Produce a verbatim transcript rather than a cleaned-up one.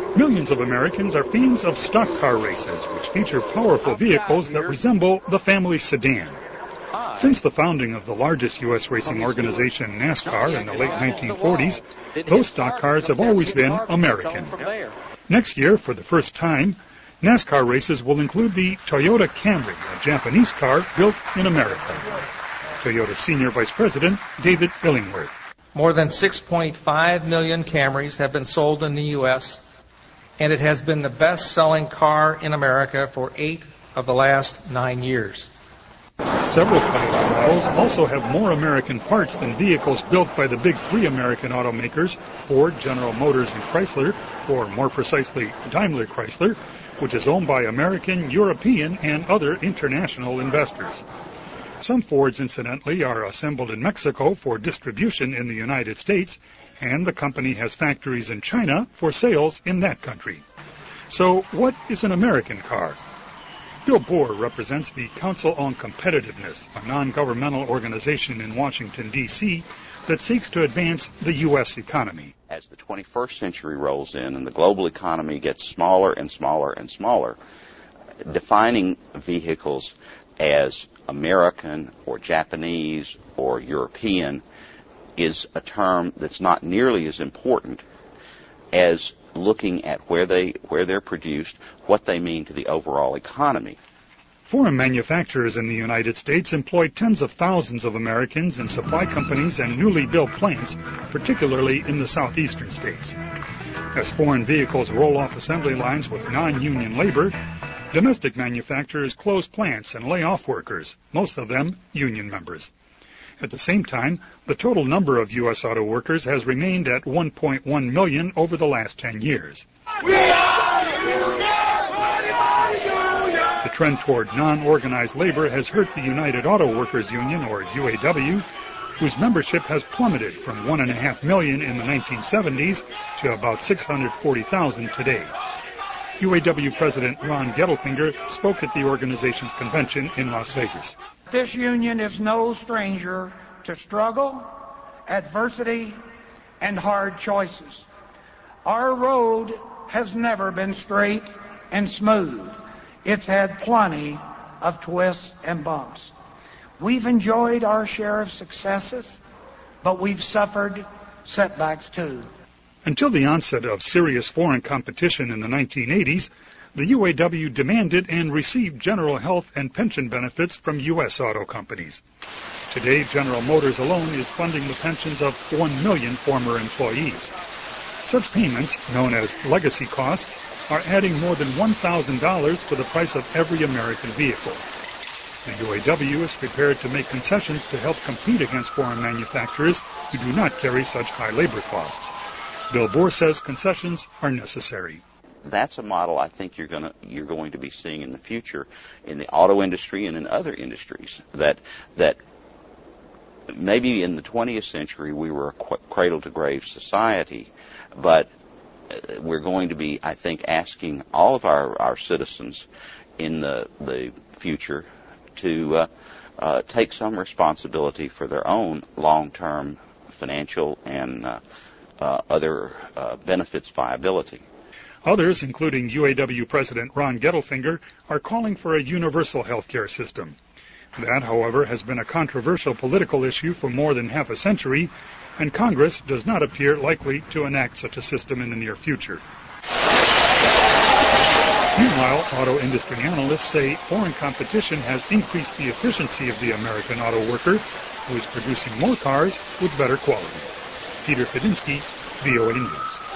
Millions of Americans are fans of stock car races, which feature powerful vehicles that resemble the family sedan. Since the founding of the largest U S racing organization, NASCAR, in the late nineteen forties, those stock cars have always been American. Next year, for the first time, NASCAR races will include the Toyota Camry, a Japanese car built in America. Toyota Senior Vice President David Illingworth. More than six point five million Camrys have been sold in the U S, and it has been the best-selling car in America for eight of the last nine years. Several Toyota models also have more American parts than vehicles built by the big three American automakers, Ford, General Motors, and Chrysler, or more precisely, Daimler Chrysler, which is owned by American, European, and other international investors. Some Fords, incidentally, are assembled in Mexico for distribution in the United States, and the company has factories in China for sales in that country. So, what is an American car? Bill Bohr represents the Council on Competitiveness, a non-governmental organization in Washington, D C that seeks to advance the U S economy. As the twenty-first century rolls in and the global economy gets smaller and smaller and smaller, defining vehicles as American or Japanese or European is a term that's not nearly as important as looking at where they where they're produced, what they mean to the overall economy. Foreign manufacturers in the United States employ tens of thousands of Americans in supply companies and newly built plants, particularly in the southeastern states. As foreign vehicles roll off assembly lines with non-union labor, domestic manufacturers close plants and lay off workers, most of them union members. At the same time, the total number of U S auto workers has remained at one point one million over the last ten years. We are the union! The trend toward non-organized labor has hurt the United Auto Workers Union, or U A W, whose membership has plummeted from one point five million in the nineteen seventies to about six hundred forty thousand today. U A W President Ron Gettelfinger spoke at the organization's convention in Las Vegas. This union is no stranger to struggle, adversity, and hard choices. Our road has never been straight and smooth. It's had plenty of twists and bumps. We've enjoyed our share of successes, but we've suffered setbacks too. Until the onset of serious foreign competition in the nineteen eighties, the U A W demanded and received general health and pension benefits from U S auto companies. Today, General Motors alone is funding the pensions of one million former employees. Such payments, known as legacy costs, are adding more than one thousand dollars to the price of every American vehicle. The U A W is prepared to make concessions to help compete against foreign manufacturers who do not carry such high labor costs. Bill Bohr says concessions are necessary. That's a model I think you're going to you're going to be seeing in the future in the auto industry and in other industries. That that maybe in the twentieth century we were a cradle-to-grave society, but we're going to be, I think, asking all of our, our citizens in the the future to uh, uh, take some responsibility for their own long-term financial and uh, uh, other uh, benefits viability. Others, including U A W President Ron Gettelfinger, are calling for a universal health care system. That, however, has been a controversial political issue for more than half a century, and Congress does not appear likely to enact such a system in the near future. Meanwhile, auto industry analysts say foreign competition has increased the efficiency of the American auto worker, who is producing more cars with better quality. Peter Fedinsky, V O A News.